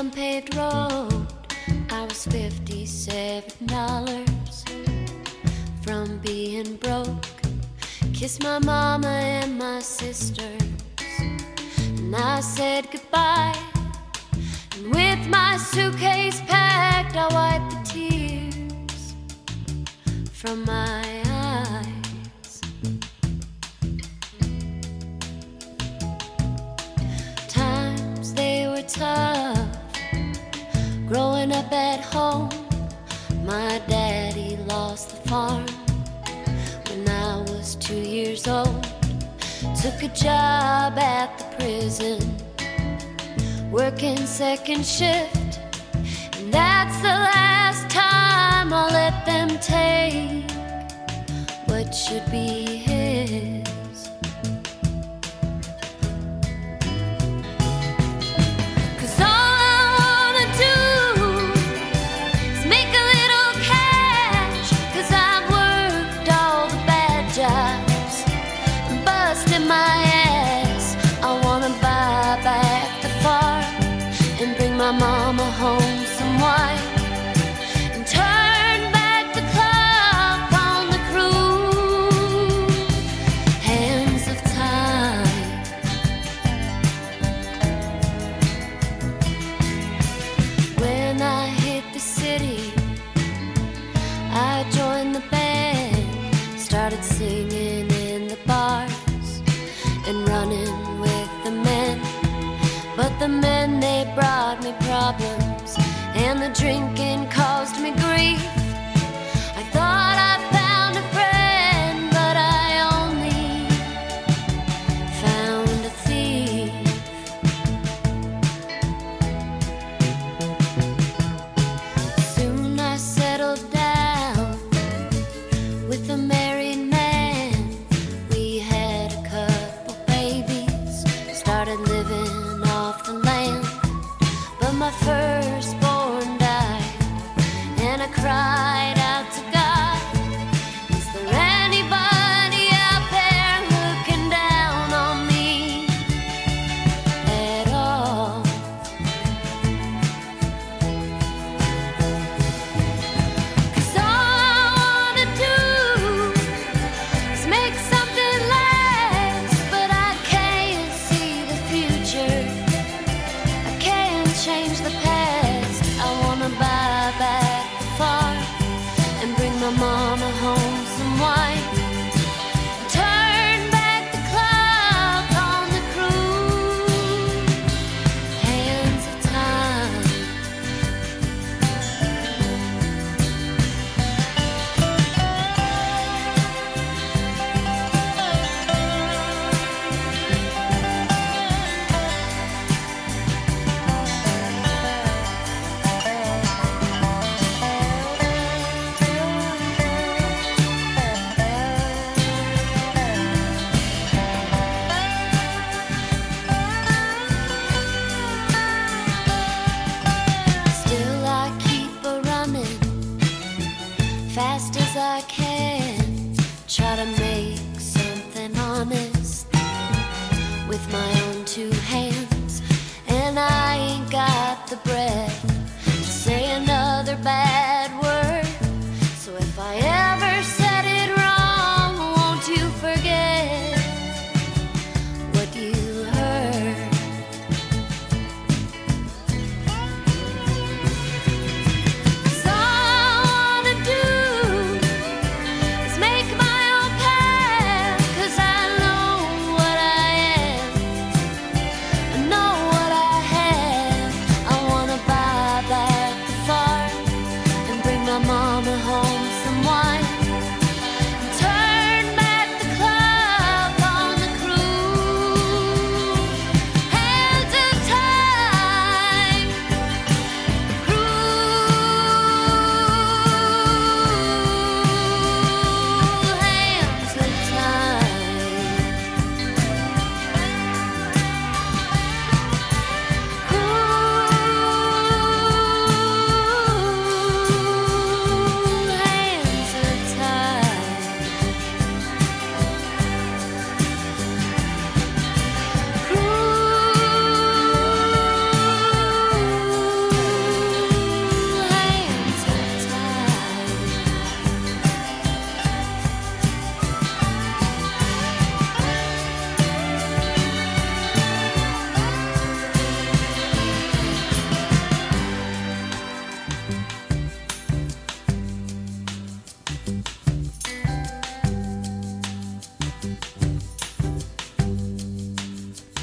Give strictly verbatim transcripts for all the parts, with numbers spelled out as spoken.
unpaved road. I was fifty-seven dollars from being broke. Kissed my mama and my sisters, and I said goodbye. And with my suitcase packed, I wiped the tears from my eyes. Times they were tough, growing up at home. My daddy lost the farm when I was two years old. Took a job at the prison, working second shift, and that's the last time I'll let them take what should be his. My mama home some wine and turn back the clock on the cruel hands of time. When I hit the city, I joined the band, started singing in the bars and running with the men. But the men, they brought me problems, and the drinking caused me grief. I thought I found a friend, but I only found a thief. Soon I settled down with a married man. We had a couple babies, started living off the land. But my firstborn died, and I cried out to God, is there anybody out there looking down on me at all? Cause all I wanna do is make something last, but I can't see the future, change the past. I wanna buy back the farm and bring my mama home some wine. Turn back the clock on the cruel hands of time. Fast as I can, try to make something honest with my own two hands. And I ain't got the breath to say another bad word. So if I ever said it wrong, won't you forget what you heard?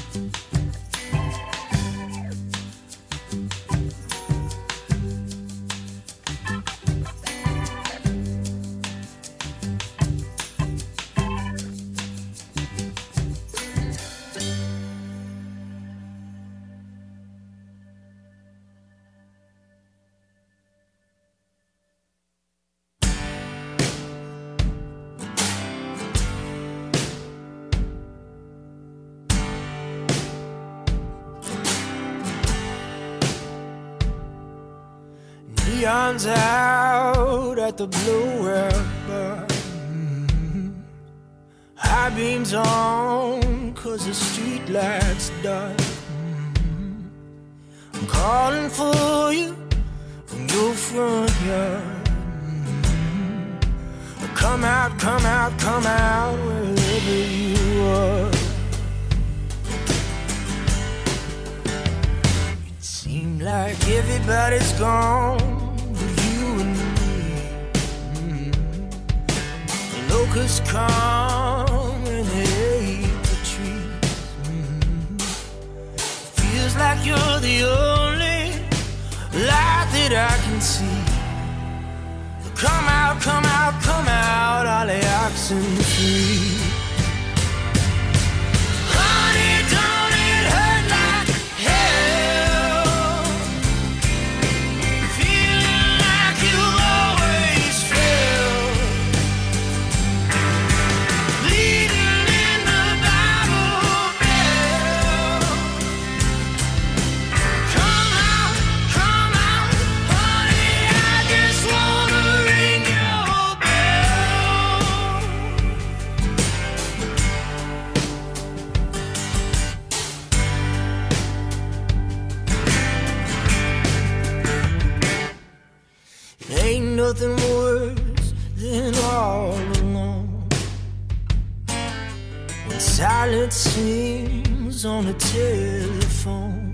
Neon's out at the Blue River. Mm-hmm. High beams on, cause the street lights dark. Mm-hmm. I'm calling for you from your front yard. Mm-hmm. Come out, come out, come out, wherever you are. It seemed like everybody's gone. Locusts come and hate the trees. Mm-hmm. Feels like you're the only light that I can see. Come out, come out, come out, all the oxen free. Honey, don't it hurt like hell? Feeling like you always fail. Ain't nothing worse than all alone, when silence sings on the telephone.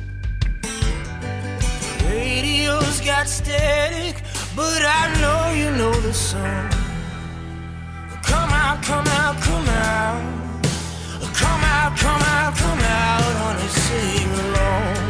Radio's got static, but I know you know the song. Come out, come out, come out. Come out, come out, come out, honey, sing along.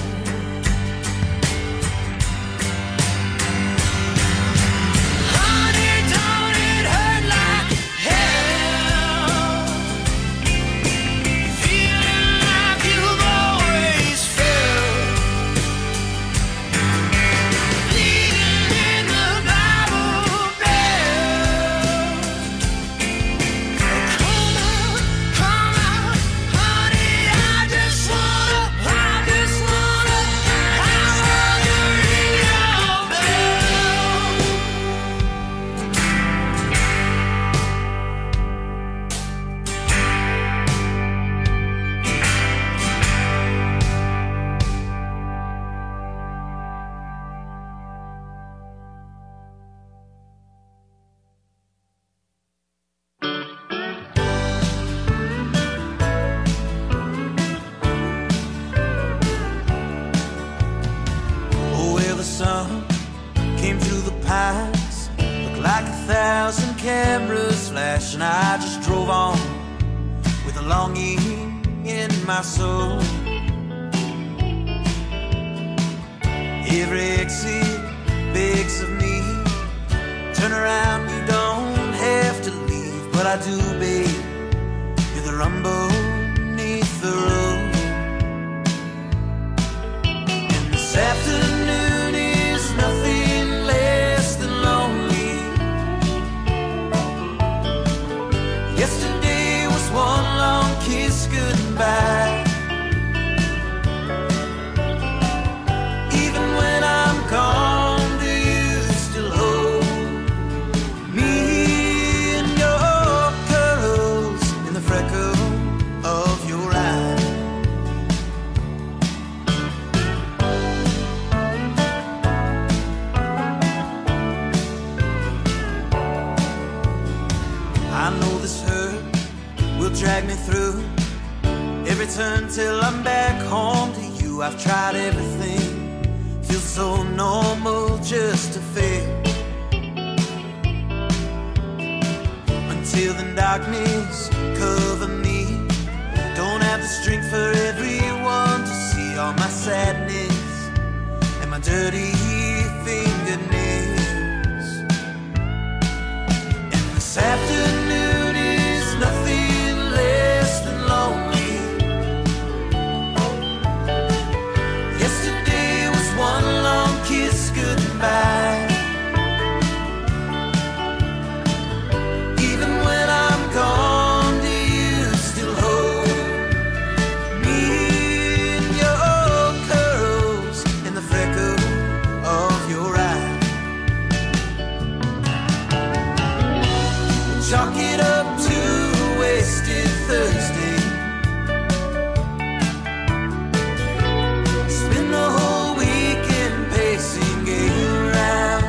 And I just drove on with a longing in my soul. Every exit begs of me, turn around, you don't have to leave. But I do, babe, hear the rumble beneath the road. And this afternoon is nothing less than lonely. Yesterday was one long kiss goodbye. Even when I'm gone, do you still hold me in your curls, in the freckle of your eye? I know this hurt will drag me through every turn till I'm back home to you. I've tried everything, feels so normal just to fail. Until the darkness cover me, don't have to this drink for everyone to see all my sadness and my dirty fingernails. And this afternoon is nothing less than lonely. Yesterday was one long kiss goodbye. Even when I'm gone, do you still hold me in your curls and the freckle of your eye? Chalk it up to a wasted Thursday. Spend the whole weekend pacing around,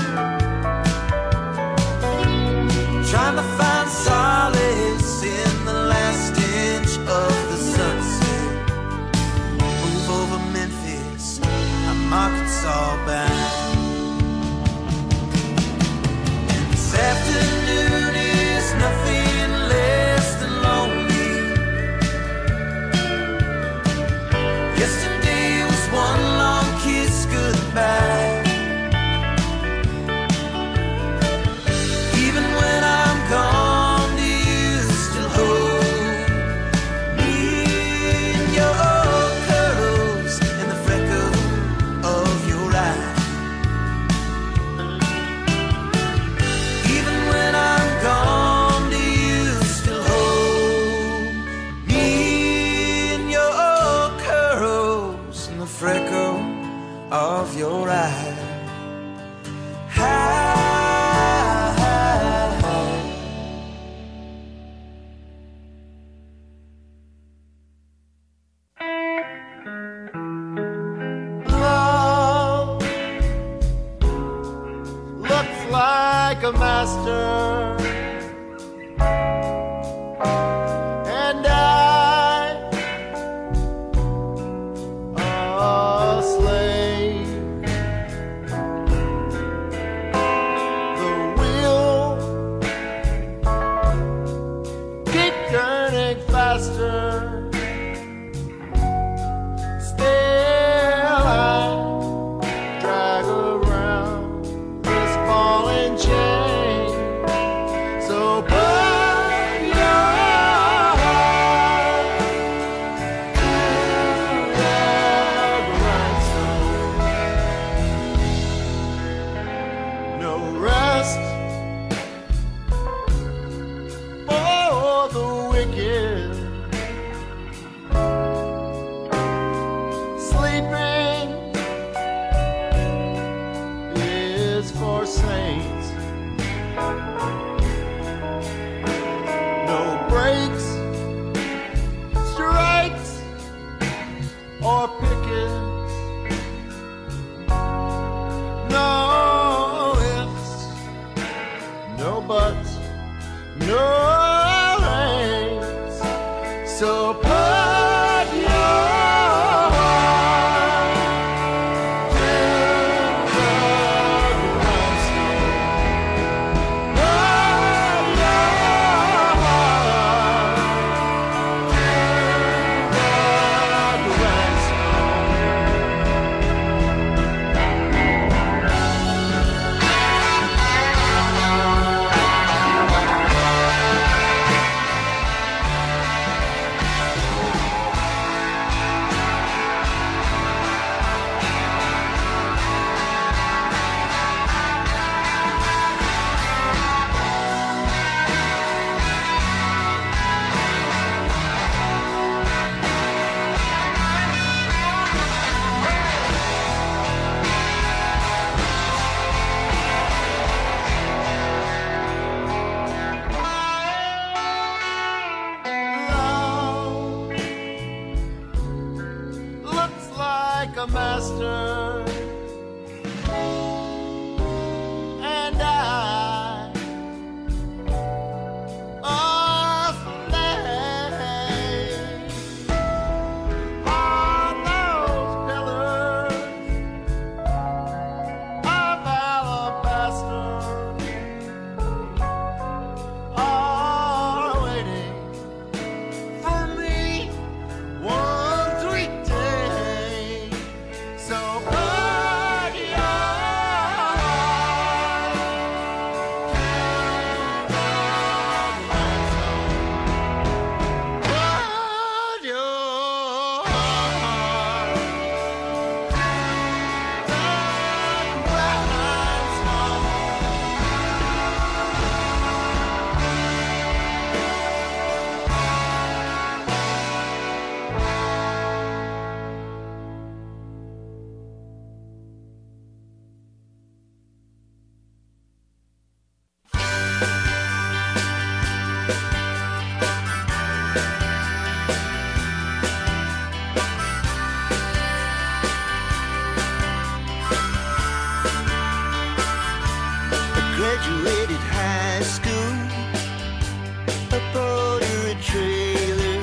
trying to find solace in the last inch of the sunset. Move over Memphis, I'm Arkansas bound. And this afternoon is nothing less than lonely. Yesterday was one long kiss goodbye. Even when I'm gone, do you still hold me in your curls and the freckle of your eye? Even when I'm gone, do you still hold me in your curls and the freckle of your eye? Love looks like a master, and I a slave. The wheel keep turning faster. Still I drag around this ball and chain. So put your heart to the grindstone. No rest for the wicked. Sleeping is for saints. No breaks, strikes, or pickets. No ifs, no buts, no ands. So put your heart to the grindstone. Put your heart to the grindstone. Love looks like a master, and I a slave. On those pillars of alabaster are waiting for me graduated high school up under a trailer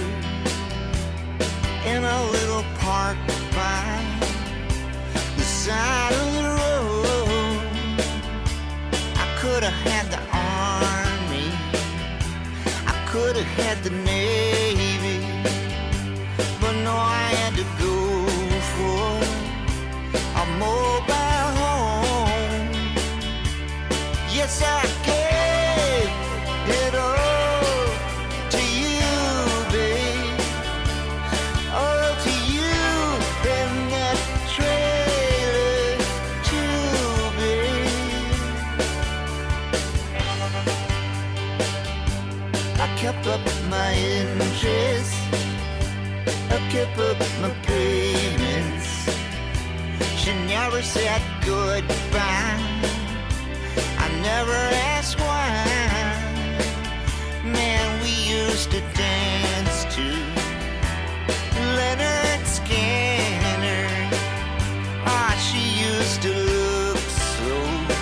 in a little park by the side of the road. I could have had the army, I could have had the navy, but no, I had to go for a mobile home. Yes, I gave it all to you, babe. All to you in that trailer too, babe. I kept up my interest, I kept up my payments. She never said goodbye, I never asked why. Man, we used to dance to Leonard Skinner. Ah, she used to look so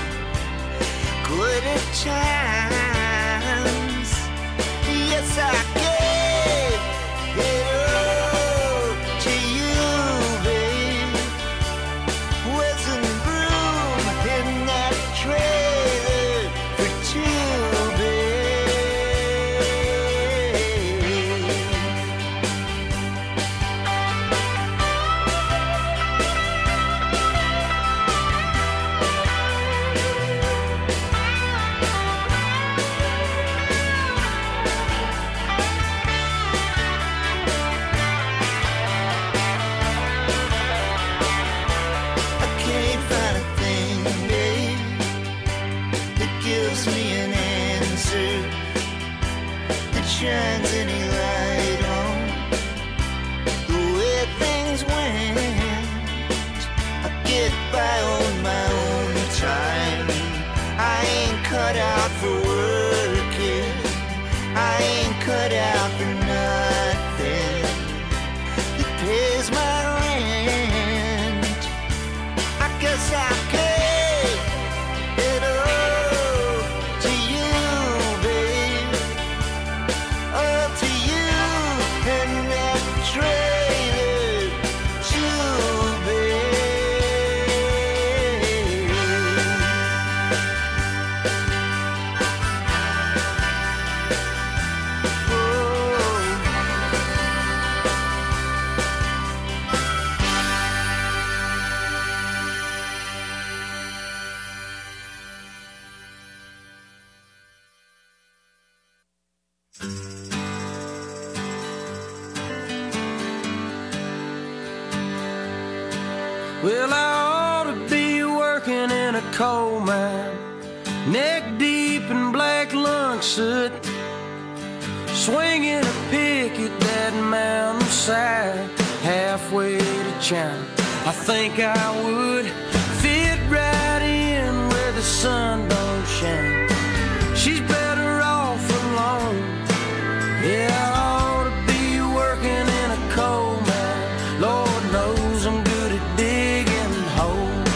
good at times. Yes, I gave it all to you, babe. Wasn't room in that trailer for two, shines any light on the way things went. I get by on my own time. I ain't cut out for working, I ain't cut out for nothing that pays my rent. I guess I gave it all to you, babe. All to you and that trailer too, babe. Oh. Well, I ought to be working in a coal mine, neck deep in black lung soot, swinging a pick at that mountainside, halfway to China. I think I would fit right in where the sun don't shine. She's better off alone. Yeah, I ought to be working in a coal mine. Lord knows I'm good at digging holes.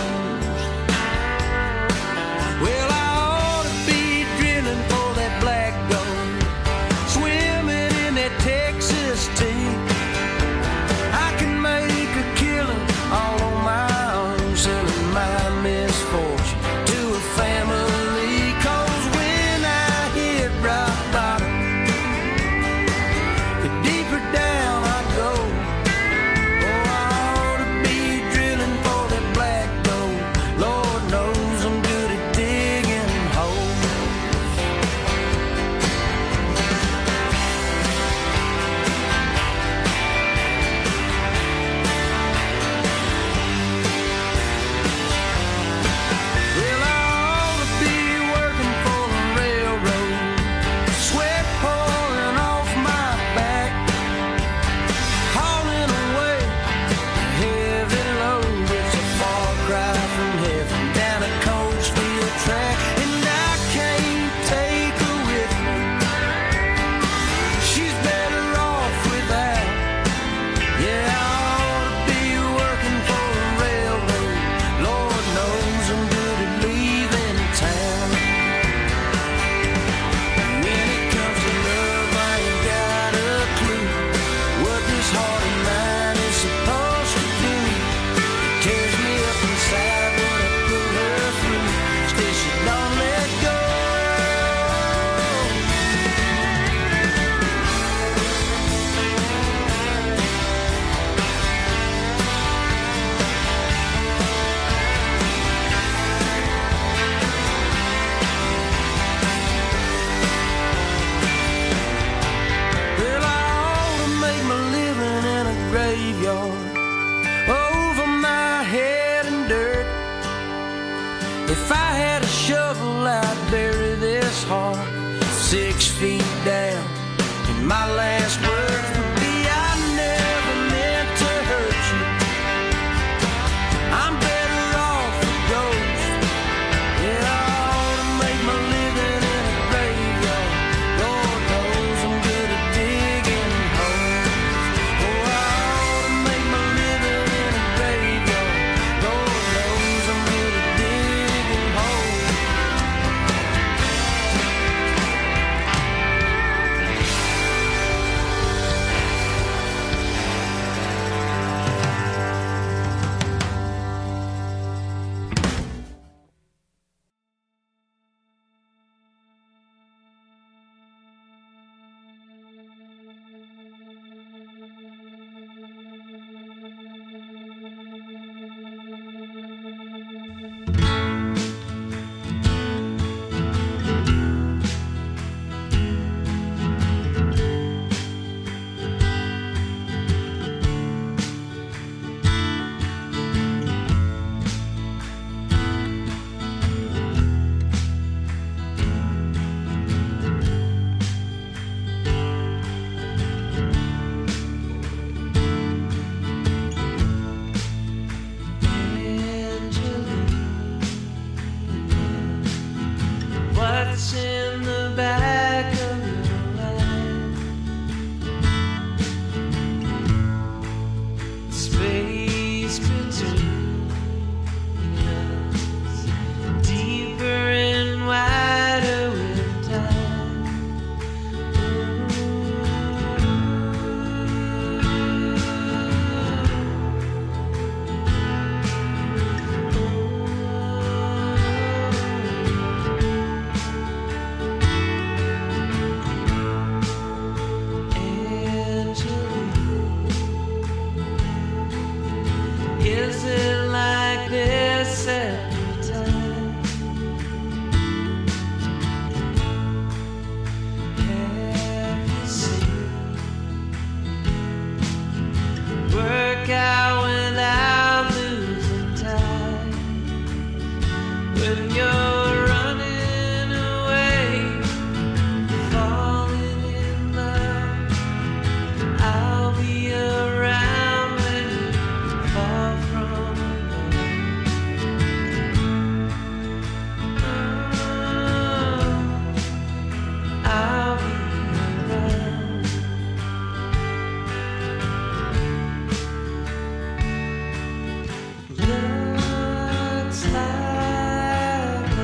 Well, I ought to be drilling for that black gold, swimming in that Texas tea. I can make a killing all on my own, selling my misfortune to a family. 'Cause If I had a shovel, I'd bury this heart six feet down. And my last words would be, I never meant to hurt you. I'm better off a ghost. Yeah, I ought to make my living in a graveyard. Lord knows I'm good at digging holes. Oh, I ought to make my living in a graveyard. Lord knows I'm good at digging holes. What's in the back of your mind? Space between us, deeper and wider with time. Is it like this every time? Have you seen work out without losing time? When you're running away, falling in love, I'll be around when you fall from above. Oh, I'll be around. Looks like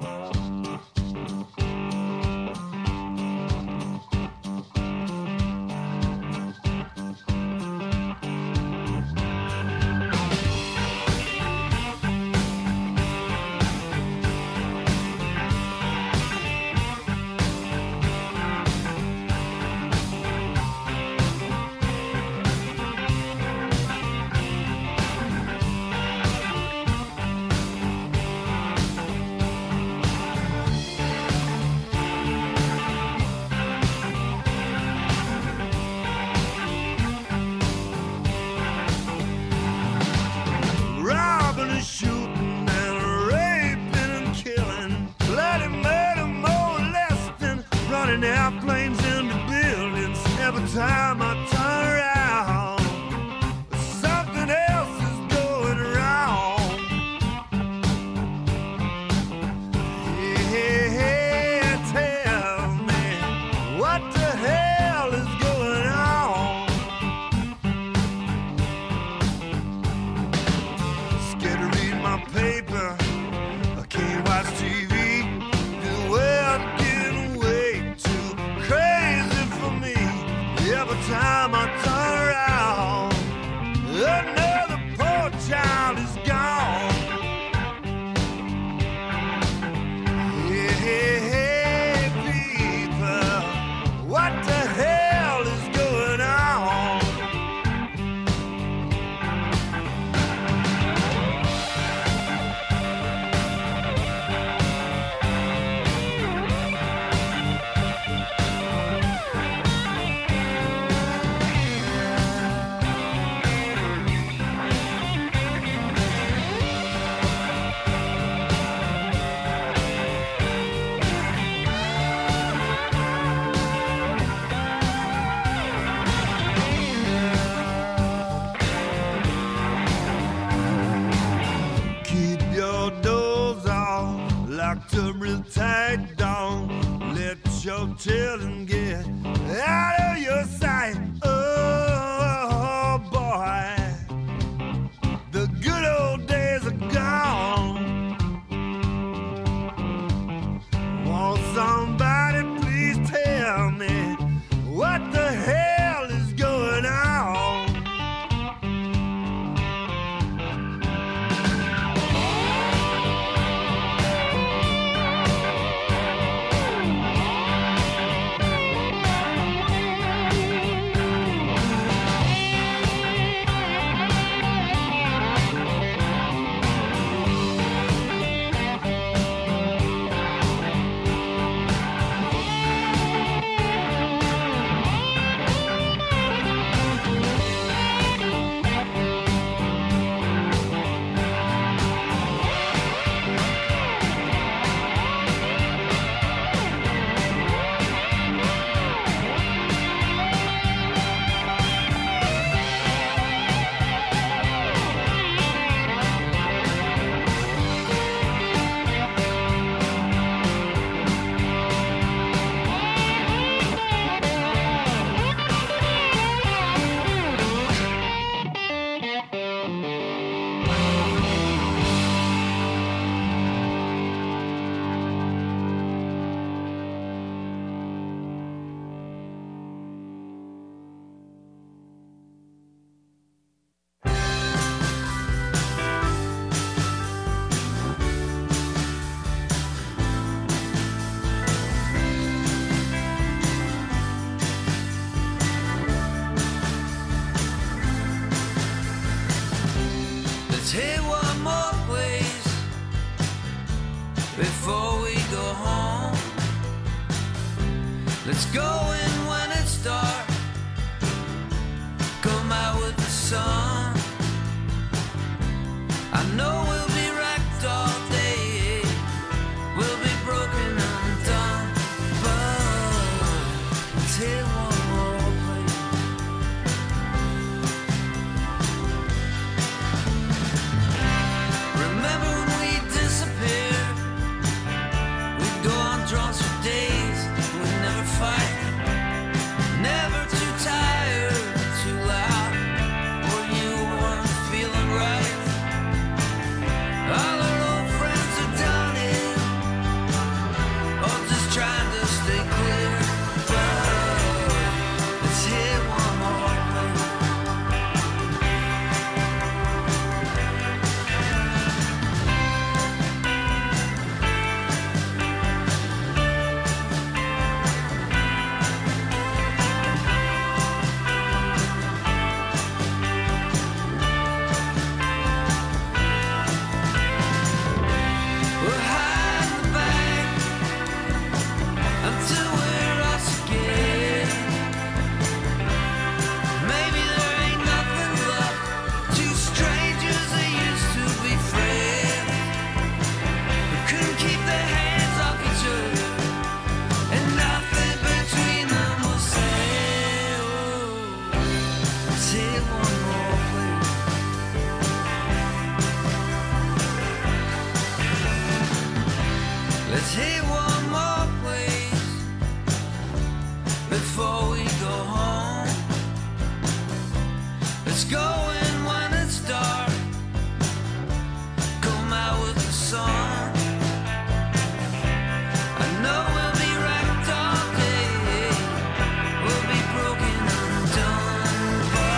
Time I turn around, something else is going wrong. Yeah, tell me what the hell is going on. Scared to read my paper, I can't watch T V. The world getting way too crazy for me. Every time I turn around, another poor child is gone. Hey, hey, hey, people, what the hell is going on? Real tight, don't let your children get out of your sight. Oh boy, the good old days are gone. Won't somebody please tell me what the hell is going on? Hit one more place before we go home. Let's go in when it's dark, come out with the sun. I know we'll be wrecked all day, we'll be broken and done, but let's hit one more place. Remember when we disappeared? We'd go on drunks for days, we'd never fight. before we go home. Let's go in when it's dark. Come out with the sun. I know we'll be wrecked all day. We'll be broken undone,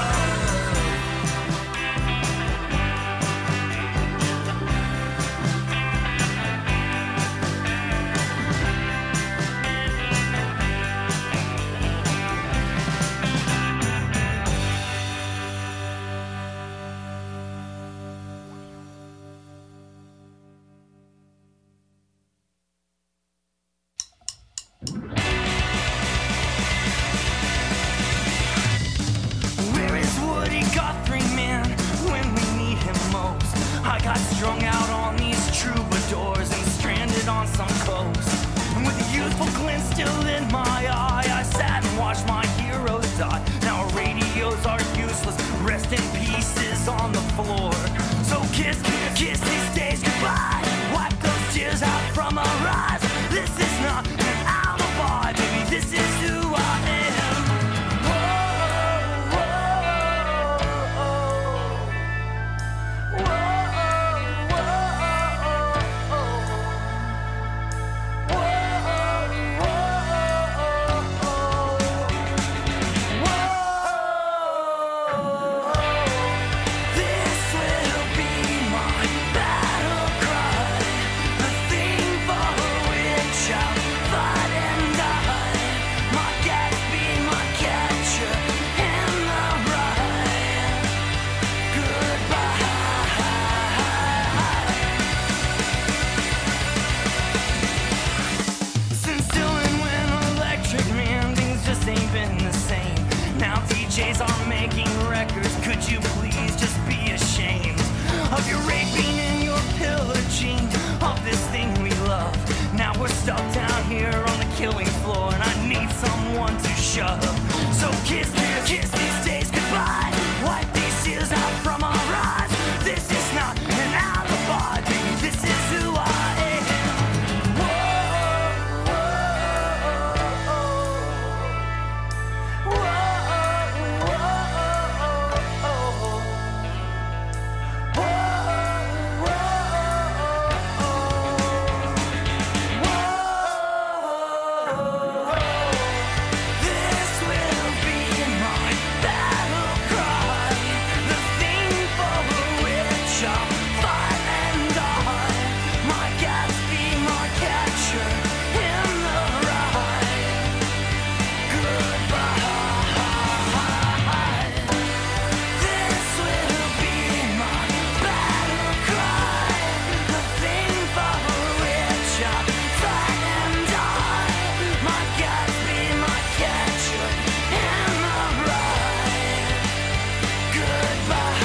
Where is Woody Guthrie, man, when we need him most? I got strung out on these troubadours and stranded on some coast. And with a youthful glint still in my eye, I sat and watched my heroes die. Now our radios are useless, rest in pieces on the floor. So kiss, kiss these days goodbye. Wipe those tears out from our eyes. This is not an alibi, baby, this is who I am. This will be my battle cry, the thing for which I'll fight and die. My Gatsby, my catcher in the rye. Goodbye. Since Dylan went electric, man, things just ain't been the same. Now D Js are making records. Could you please just be ashamed of your raping and your pillaging of this thing we love? Now we're stuck down here on the killing floor, and I need someone to shove. So kiss, kiss these days goodbye. Wipe these tears out from our eyes. This is not an alibi, baby. This is who I am. Whoa, whoa, whoa, This will be my battle cry, the thing for which I'll fight and die. My Gatsby, my catcher in the rye. Goodbye. This will be my battle cry, the thing for which I'll fight and die. My Gatsby, my catcher in the rye. Goodbye.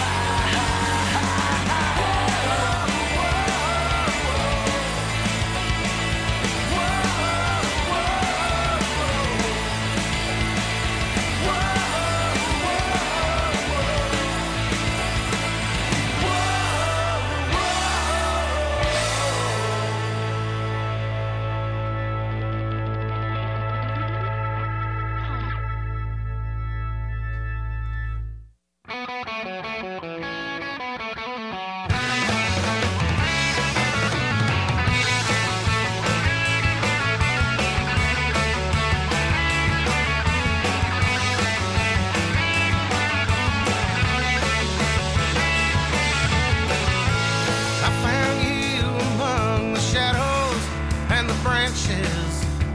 I found you among the shadows and the branches,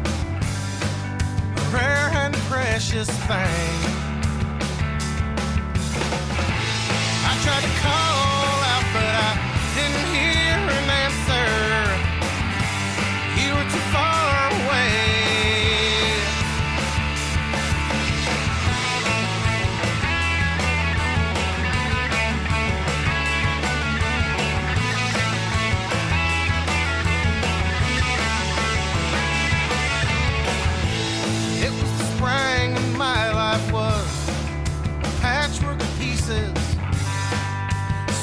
a rare and precious thing. I tried to call out, but I didn't hear an answer. You were too far away. It was the spring and my life was a patchwork of pieces.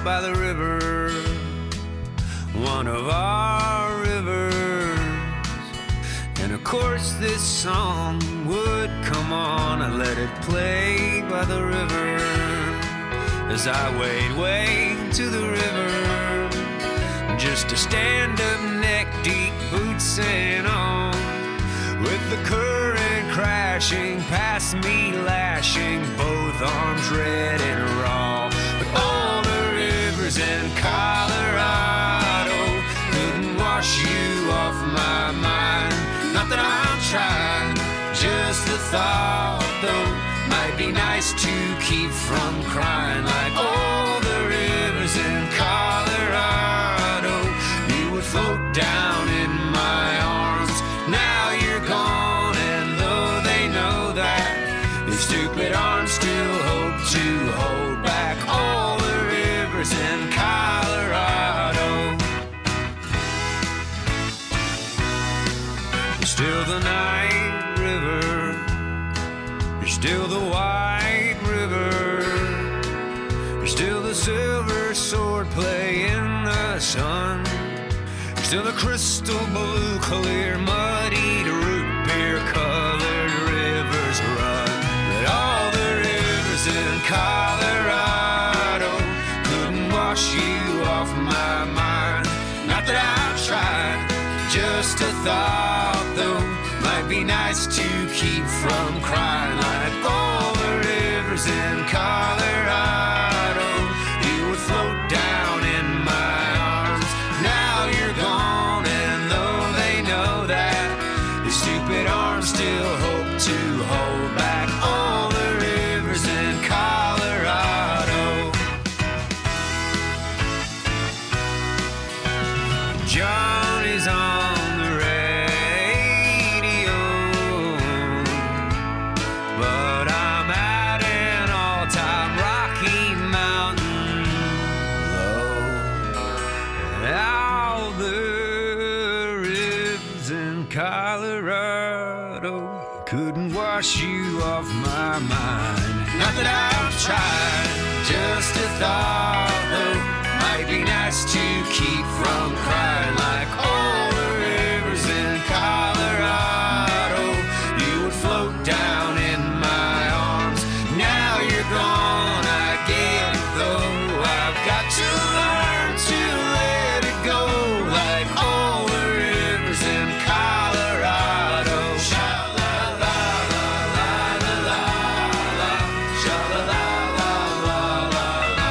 by the river, one of our rivers. And of course this song would come on. I let it play by the river as I wade way to the river, just to stand up neck deep, boots and on, with the current crashing past me, lashing, both arms red and raw. But all the rivers in Colorado couldn't wash you off my mind. Not that I'm trying, just the thought though might be nice to keep from crying. Like all the rivers in Colorado, you would float down in my arms. Now you're gone, and though they know that, these stupid arms still hope to hold back all the rivers in Colorado. You're still the Night River, you're still the White River, you're still the silver sword play in the sun, you're still the crystal blue, clear, muddied, root beer colored rivers run. But all the rivers in Colorado couldn't wash you off my mind. Not that I've tried, just a thought though might be nice to keep from crying. Like all the rivers in Colorado, you would float down in my arms. Now you're gone, and though they know that, these stupid arms still hope to hold back all the rivers in Colorado. Johnny's on the radio, but I'm at an all-time Rocky Mountain low. All the rivers in Colorado couldn't wash you off my mind. Not that I've tried, just a thought though might be nice to keep from crying. Like all the rivers in Colorado, you would float down in my arms. Now you're gone, I get it though, I've got to learn to let it go. Like all the rivers in Colorado. Sha-la-la-la-la-la-la, sha-la-la-la-la-la-la,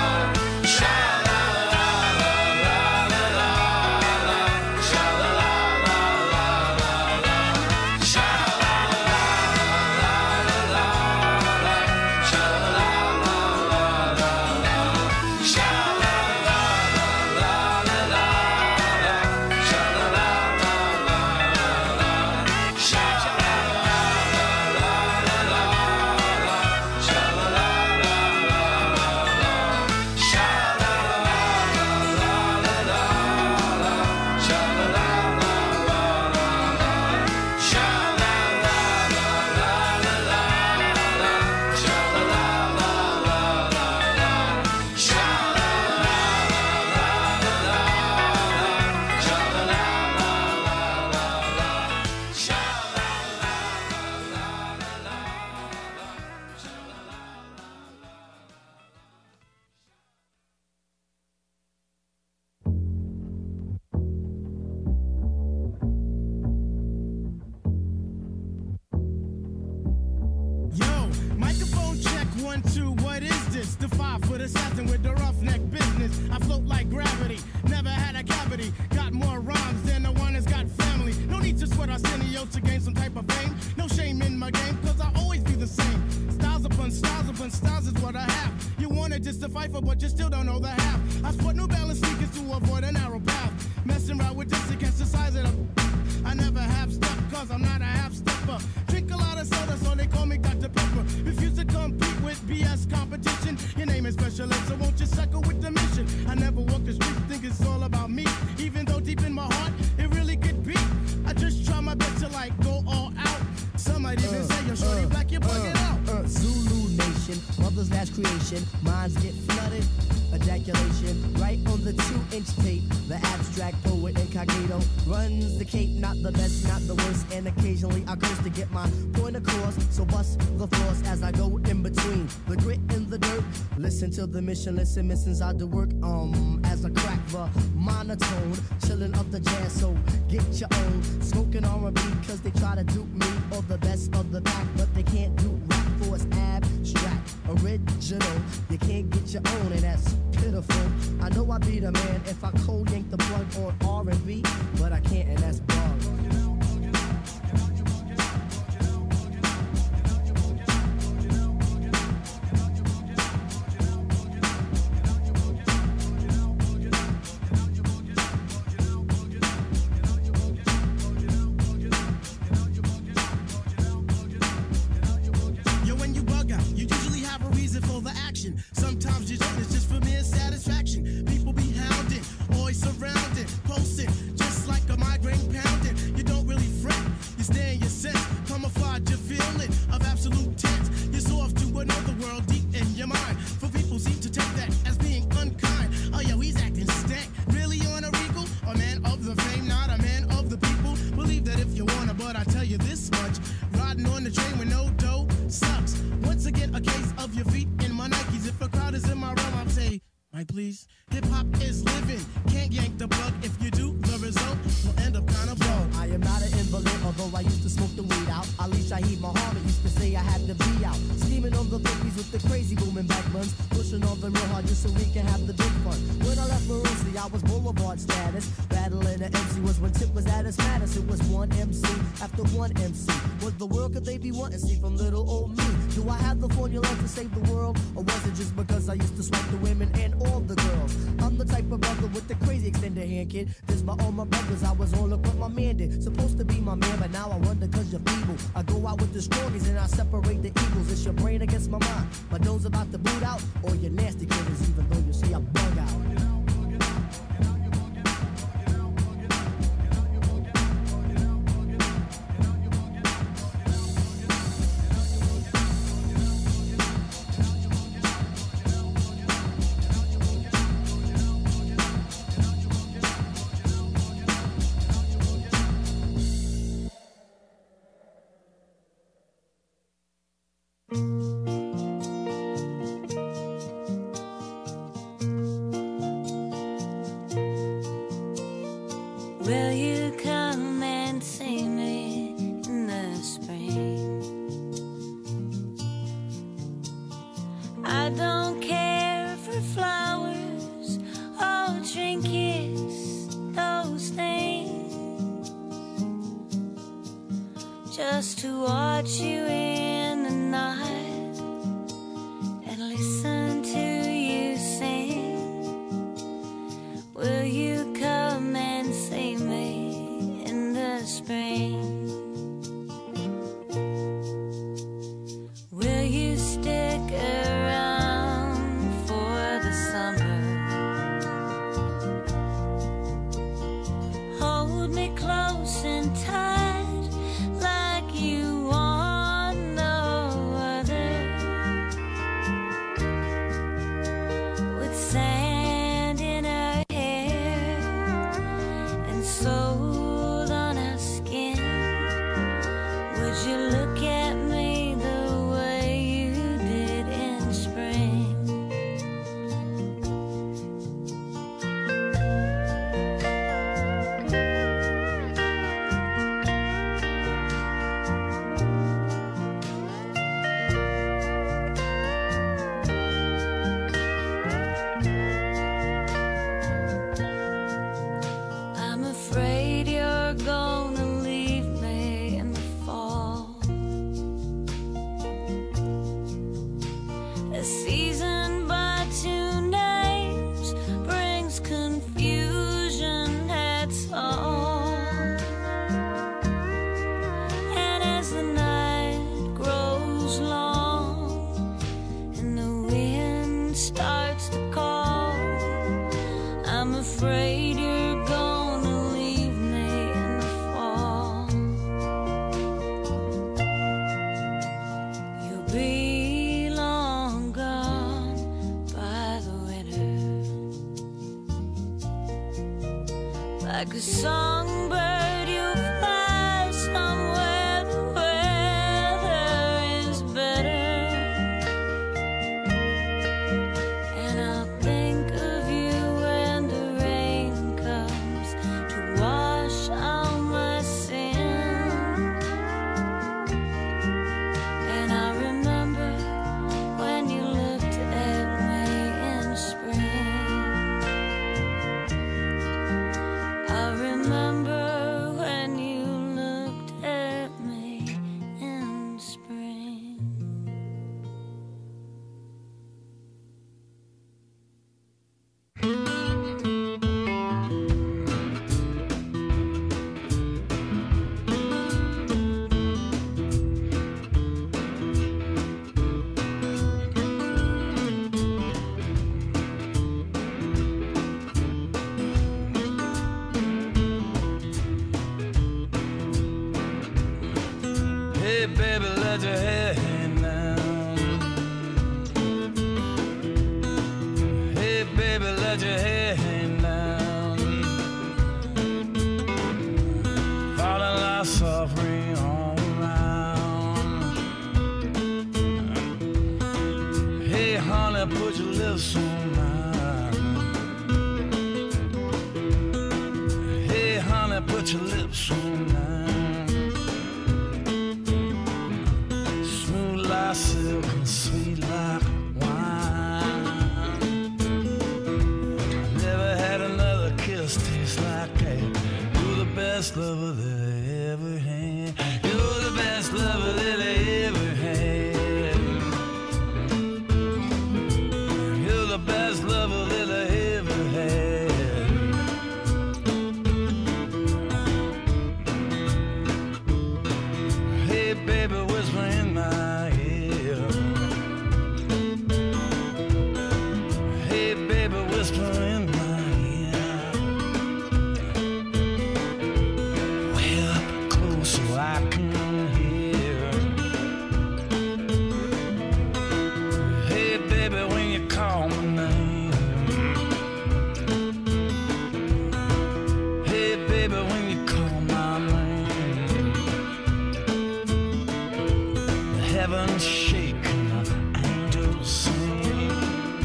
assassin with the roughneck business. I float like gravity, never had a cavity. Got more rhymes than the one that's got family. No need to sweat Arsenio to gain some type of fame. No shame in my game, cause I always be the same. Styles upon styles upon styles is what I have. You wanna just to fight for, but you still don't know the half. I sport New Balance sneakers to avoid a narrow path. Messing around with this against the size of the... I never have step, cause I'm not a half-stepper. Drink a lot of soda, so they call me Doctor Pepper. Refuse to compete with B S competition. Your name is Special Ed, so won't you suckle with the mission? I never walk the street, think it's all about me. Even though deep in my heart, it really could be. I just try my best to like go all out. Some might even uh, say you're shorty uh, black, you're bugging uh, out. Uh, Zulu Nation, mothers that God's creation, minds get flooded. Ejaculation, right on the two-inch tape. The abstract poet incognito runs the cape, not the best, not the worst. And occasionally I curse to get my point across. So bust the floors as I go in between the grit and the dirt. Listen to the mission, listen, missions I do work. Um, as I crack the monotone, chilling up the jazz. So get your own, smoking R and B, cause they try to dupe me or the best of the pack, but they can't do rap for it's abstract, original. You can't get your own, and that's pitiful. I know I'd be the man if I cold yank the plug on R and B, but I can't, and that's bug. Sometimes you don't, it's just for mere satisfaction. People be hounding, always surrounded, posting, just like a migraine pounding. You don't really fret, you stay in your sense, camouflage your feeling of absolute tense. You're so off to another world deep in your mind. For people seem to take that as being unkind. Oh yo, he's acting stank, really on a regal? A man of the fame, not a man of the people. Believe that if you wanna, but I tell you this much, riding on the train with no dough sucks. Once again, a case of your feet in my Nikes. If a crowd is in my realm, I'll say, Mike, please. Hip-hop is living, can't yank the plug. If you do, the result will end up kind of blown. I am not an invalid, although I used to smoke the weed out. Ali Shaheed Muhammad used to say I had to be out. Steaming on the bookies with the crazy booming back buns. Pushing on them real hard just so we can have the big fun. When I left Maroosie, I was Boulevard status. Battling the M C was when Tip was at its maddest. It was one M C after one M C. What the world could they be wanting to see from little old me? Do I have the formula to save the world? Or was it just because I used to swipe the women and all the girls? I'm the type of brother with the crazy extended hand, kid. This by all my brothers, I was all up what my man did. Supposed to be my man, but now I wonder cause you're feeble. I go out with the strongies and I separate the eagles. It's your brain against my mind. My nose about to boot out, or your nasty critters, even though you see I bug out. Will you come and see me in the spring? I don't care for flowers or trinkets, those things. Just to watch you in the night and listen to you sing. Will you come and see me in the spring? Will you stick around for the summer? Hold me close and tight like you want no other. a songbird, you fly somewhere the weather is better. And I'll think of you when the rain comes to wash out my sins. And I remember when you looked at me in spring. I remember when you looked at me in spring. Hey, baby, let your hair hang down. Hey, baby, let your hair hang down. Falling like soft rain all around. Hey, honey, put your lips on mine. Hey, honey, put your lips on mine. Smooth like silk and sweet like wine. Never had another kiss taste like that. You're the best lover that I ever had. You're the best lover that I ever had. You're the best lover that I ever had. Hey, baby, whisper in my ear. Hey, baby, whisper in my ear. Way up close so I can hear. Hey, baby, when you call my name. Hey, baby, when you call my name. Heaven shaking, angels sing.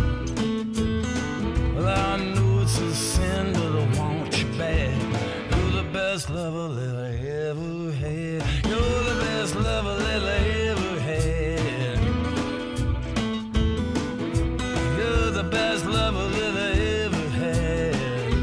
Well, I know it's a sin, but I want you back. You're the best lover that I ever had. You're the best lover that I ever had. You're the best lover that I ever had.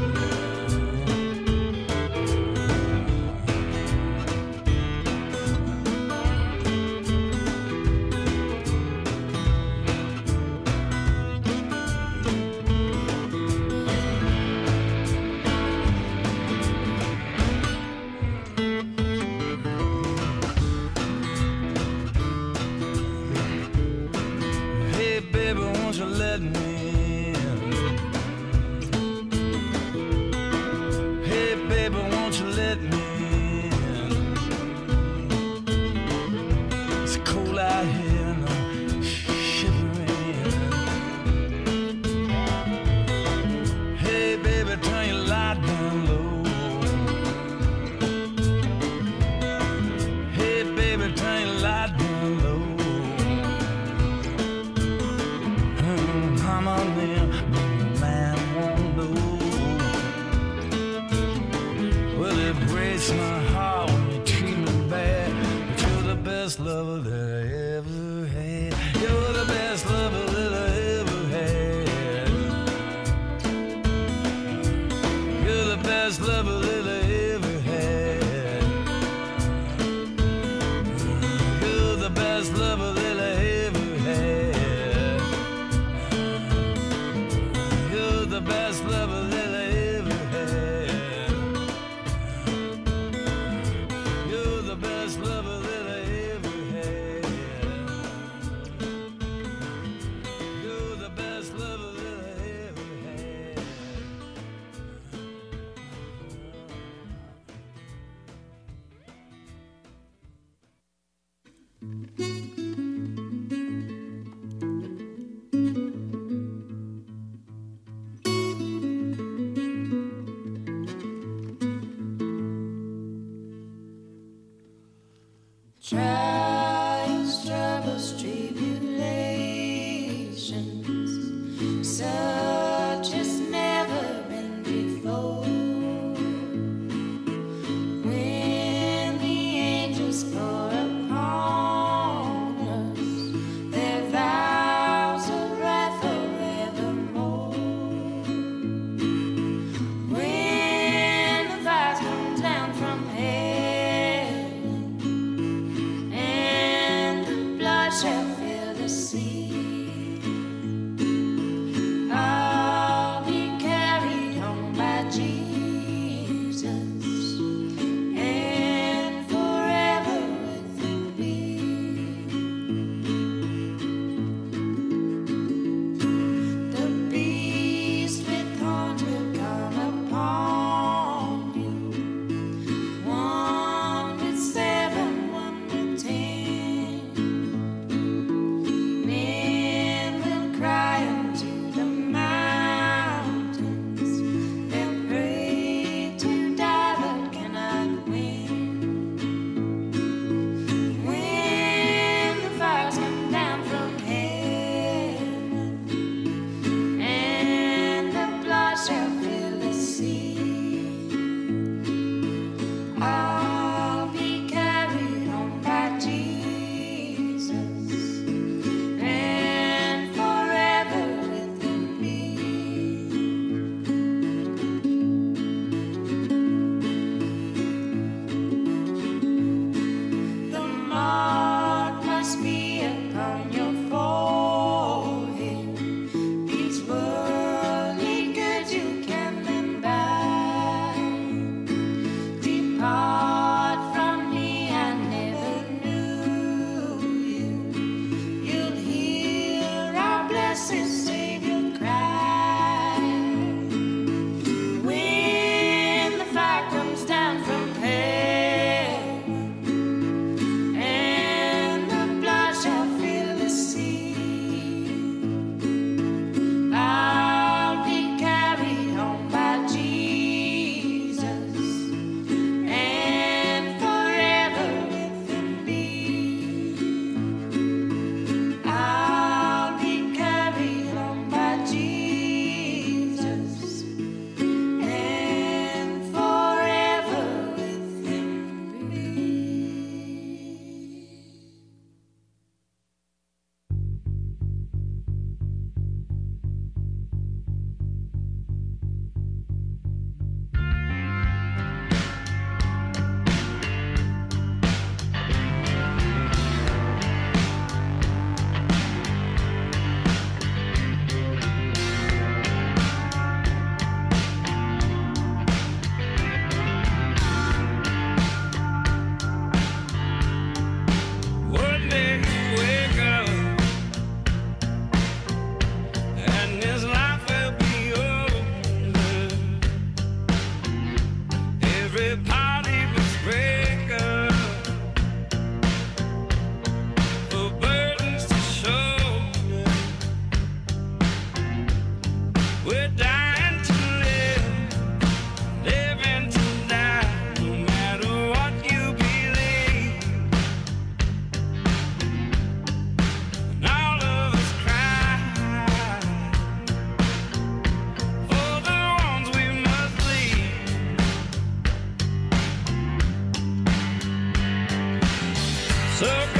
Hey, baby, won't you let me in? Hey, baby, won't you let me in? It's cold out here and I'm shivering. Hey, baby, turn your light down low. Hey, baby, turn your light down low. I'm on there, man won't know. Well, it breaks my heart when you treat me bad. But you're the best lover that I ever had. You're the best lover that I ever had. You're the best lover that I ever had. You're the best lover that I ever had. You're the best lover that I ever had. You're the best lover that I ever had. You're the best lover that I ever had. Trials, troubles, tribulations, such as never been before. When the angels pour upon us their vows of wrath forevermore. When the fires come down from heaven and the blood shall fill the sea, I'll be carried home by Jesus and forever with Him be. The beast with horns will come upon you, one with seven, one with ten. Men will cry unto the mountains, they'll pray to die but cannot win. When the fires come down from heaven and the blood shall fill the sea, I'll be carried home by Jesus and forever with Him be. The mark must be upon your forehead. These worldly goods you can then buy. Depart from me, I never knew you. You'll hear our blessed Savior cry. When the fire comes down from heaven and the blood shall fill the sea, I'll be carried home by Jesus and forever with Him be. I'll be carried home by Jesus and forever with Him be. One day you wake up and this life will be over. Everybody must break up for burdens to shoulder. We're dying to live, living to die, no matter what you believe. And all of us cry for the ones we must leave. So